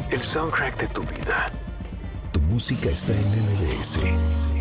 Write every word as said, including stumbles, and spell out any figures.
el soundtrack de tu vida. Tu música está en M B S.